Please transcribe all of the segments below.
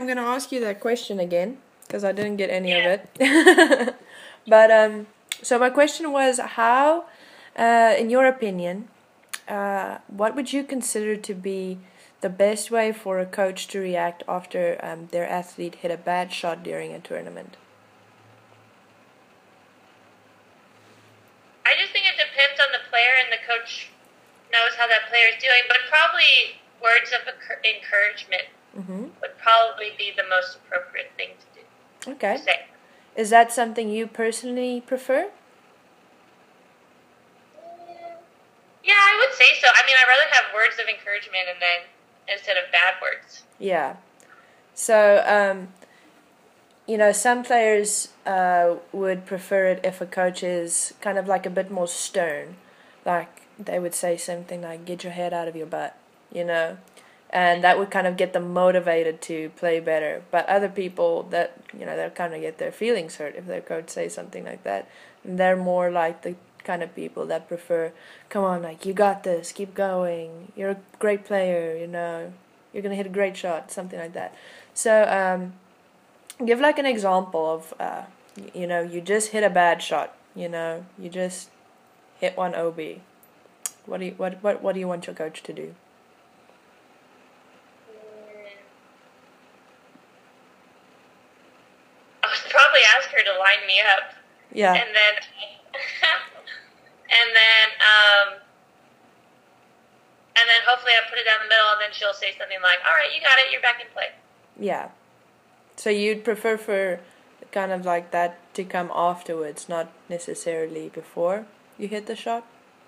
I'm gonna ask you that question again because I didn't get any of it. But my question was, how, in your opinion, what would you consider to be the best way for a coach to react after their athlete hit a bad shot during a tournament? I just think it depends on the player, and the coach knows how that player is doing. But probably words of encouragement would probably be the most appropriate thing to do. Okay. To say. Is that something you personally prefer? Yeah, I would say so. I mean, I'd rather have words of encouragement instead of bad words. Yeah. So, some players would prefer it if a coach is kind of like a bit more stern. Like, they would say something like, get your head out of your butt, and that would kind of get them motivated to play better. But other people they'll kind of get their feelings hurt if their coach says something like that. And they're more like the kind of people that prefer, come on, like, you got this, keep going, you're a great player, you're going to hit a great shot, something like that. So, give like an example of, you just hit a bad shot, you just hit one OB. What do you want your coach to do? I would probably ask her to line me up. Yeah. And then, and then hopefully I put it down the middle, and then she'll say something like, "All right, you got it. You're back in play." Yeah. So you'd prefer for kind of like that to come afterwards, not necessarily before you hit the shot?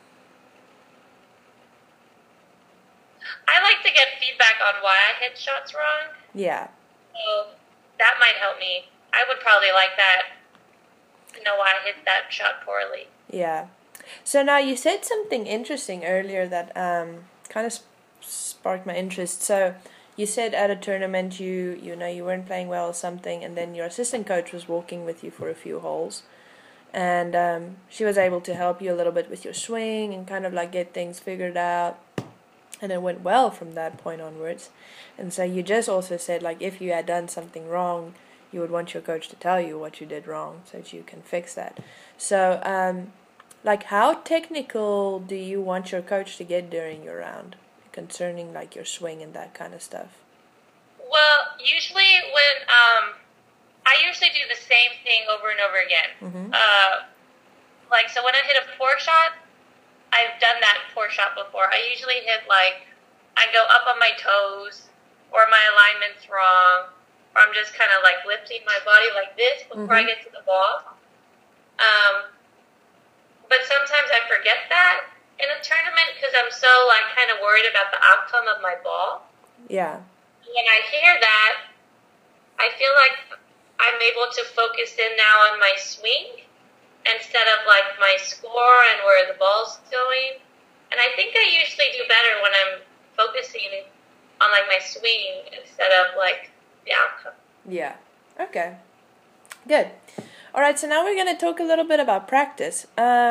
I like to get feedback on why I hit shots wrong. Yeah. So that might help me. I would probably like that, to know why I hit that shot poorly. Yeah. So now you said something interesting earlier that kind of sparked my interest. So you said at a tournament you weren't playing well or something, and then your assistant coach was walking with you for a few holes, and she was able to help you a little bit with your swing and kind of like get things figured out, and it went well from that point onwards. And so you just also said, like, if you had done something wrong, you would want your coach to tell you what you did wrong so that you can fix that. So, like, how technical do you want your coach to get during your round concerning, like, your swing and that kind of stuff? Well, usually when, I usually do the same thing over and over again. So when I hit a poor shot, I've done that poor shot before. I usually hit, I go up on my toes, or my alignment's wrong, or I'm just kind of, lifting my body like this before I get to the ball. But sometimes I forget that in a tournament because I'm so, kind of worried about the outcome of my ball. Yeah. When I hear that, I feel like I'm able to focus in now on my swing instead of, my score and where the ball's going. And I think I usually do better when I'm focusing on, my swing instead of, the outcome. Yeah. Okay. Good. All right, so now we're going to talk a little bit about practice.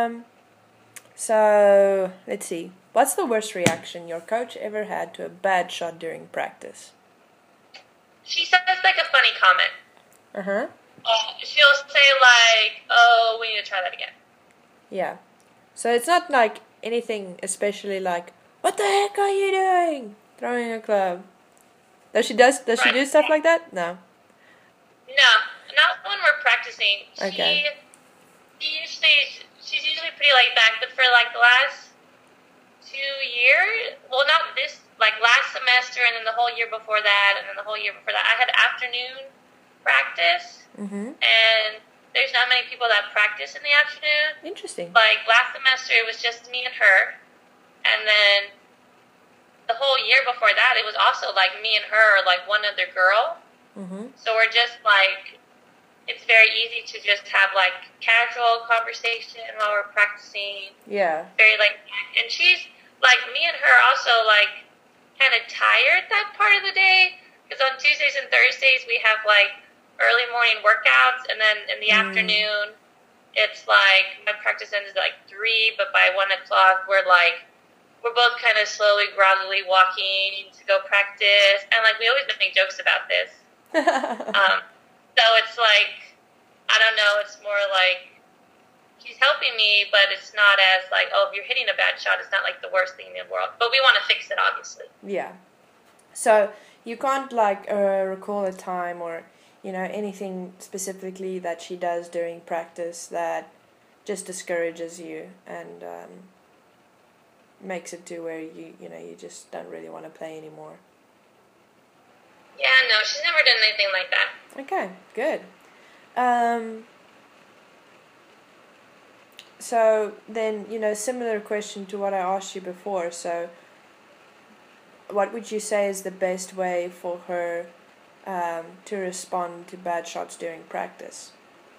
So, let's see. What's the worst reaction your coach ever had to a bad shot during practice? She says, a funny comment. Uh-huh. She'll say, oh, we need to try that again. Yeah. So it's not like anything especially like, what the heck are you doing? Throwing a club. Does she do stuff like that? No. No, not when we're practicing. Okay. She's usually pretty laid back, but for the last 2 years, well, not this, last semester, and then the whole year before that, and then the whole year before that, I had afternoon practice, and there's not many people that practice in the afternoon. Interesting. Last semester, it was just me and her, and then the whole year before that, it was also me and her, one other girl. So we're just it's very easy to just have casual conversation while we're practicing. Yeah. Very and she's me and her also kind of tired that part of the day, because on Tuesdays and Thursdays we have early morning workouts, and then in the afternoon it's my practice ends at 3, but by 1 o'clock we're both kind of slowly, groggily walking to go practice, and we always make jokes about this. So it's like, I don't know, it's more like he's helping me, but it's not as like, oh, if you're hitting a bad shot, it's not like the worst thing in the world. But we want to fix it, obviously. Yeah. So you can't like recall a time or anything specifically that she does during practice that just discourages you and makes it to where you just don't really want to play anymore. Yeah, no, she's never done anything like that. Okay, good. So then, similar question to what I asked you before. So what would you say is the best way for her to respond to bad shots during practice?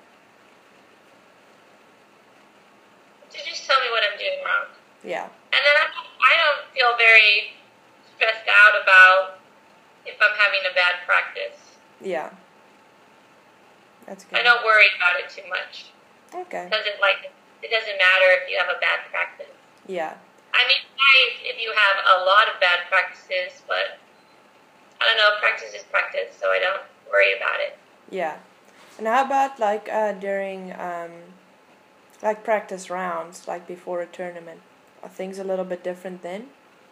To just tell me what I'm doing wrong. Yeah. And then I don't feel very stressed out about if I'm having a bad practice. Yeah. That's good. I don't worry about it too much. Okay. Because it doesn't matter if you have a bad practice. Yeah. I mean, nice if you have a lot of bad practices, but I don't know, practice is practice, so I don't worry about it. Yeah. And how about like during like practice rounds, like before a tournament? Are things a little bit different then?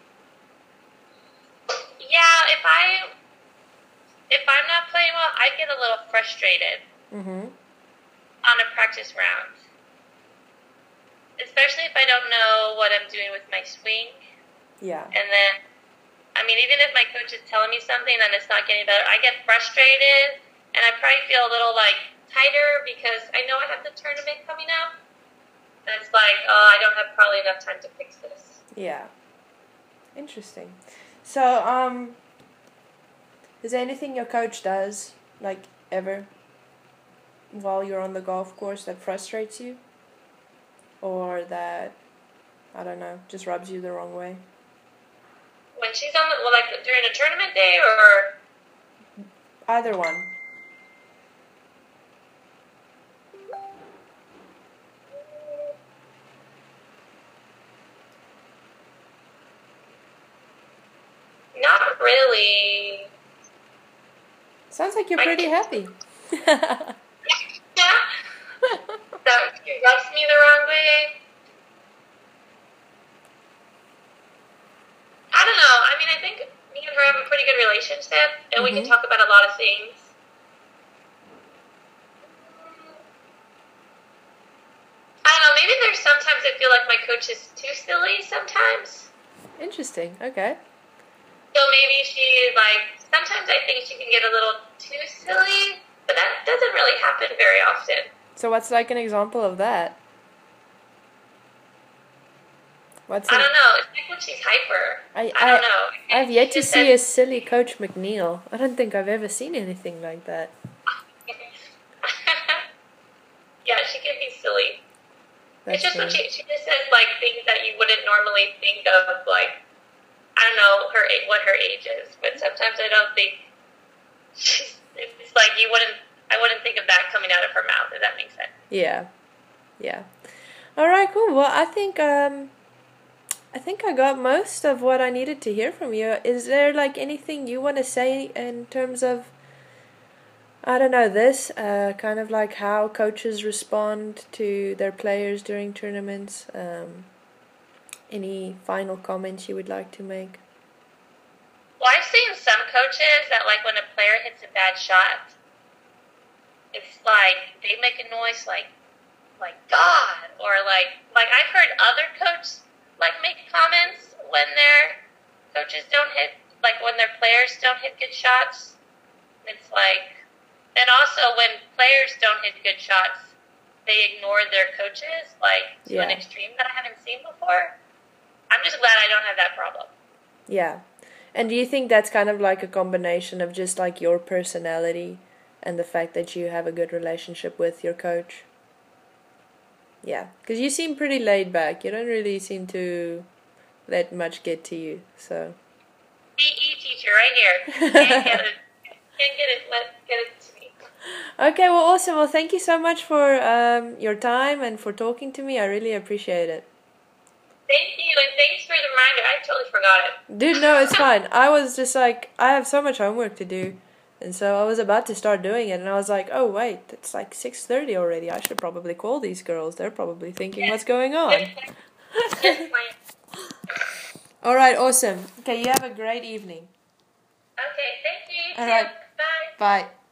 Yeah, if I'm not playing well, I get a little frustrated on a practice round. Especially if I don't know what I'm doing with my swing. Yeah. And then, I mean, even if my coach is telling me something and it's not getting better, I get frustrated and I probably feel a little like tighter because I know I have the tournament coming up. And it's like, oh, I don't have probably enough time to fix this. Yeah. Interesting. So, is there anything your coach does, like, ever, while you're on the golf course that frustrates you? Or that, I don't know, just rubs you the wrong way? When she's on the, well, like, during a tournament day, or? Either one. Not really. Sounds like you're pretty happy. Yeah. That she rubs me the wrong way. I don't know. I mean, I think me and her have a pretty good relationship, and we can talk about a lot of things. I don't know. Maybe there's sometimes I feel like my coach is too silly sometimes. Interesting. Okay. So maybe she, like, sometimes I think she can get a little too silly, but that doesn't really happen very often. So what's like an example of that? I don't know. It's like when she's hyper. I don't know. I've yet to see a silly Coach McNeil. I don't think I've ever seen anything like that. Yeah, she can be silly. That's it's just funny. when she just says, like, things that you wouldn't normally think of, like, I don't know what her age is, but sometimes I don't think it's like I wouldn't think of that coming out of her mouth, if that makes sense. Yeah. Yeah. All right, cool. Well, I think I got most of what I needed to hear from you. Is there like anything you want to say in terms of, I don't know, this kind of like how coaches respond to their players during tournaments? Any final comments you would like to make? Well, I've seen some coaches that, like, when a player hits a bad shot, it's like they make a noise like God, or like I've heard other coaches like make comments when their coaches don't hit, like when their players don't hit good shots. It's like, and also when players don't hit good shots, they ignore their coaches, like, to an extreme that I haven't seen before. I'm just glad I don't have that problem. Yeah. And do you think that's kind of like a combination of just like your personality and the fact that you have a good relationship with your coach? Yeah. Because you seem pretty laid back. You don't really seem to let much get to you, so. PE teacher right here. Can't get it. Get it to me. Okay, well, awesome. Well, thank you so much for your time and for talking to me. I really appreciate it. Thank you, and thanks for the reminder. I totally forgot it. Dude, no, it's fine. I was just like, I have so much homework to do. And so I was about to start doing it, and I was like, oh, wait, it's like 6:30 already. I should probably call these girls. They're probably thinking, what's going on? All right, awesome. Okay, you have a great evening. Okay, thank you. All right. Bye. Bye.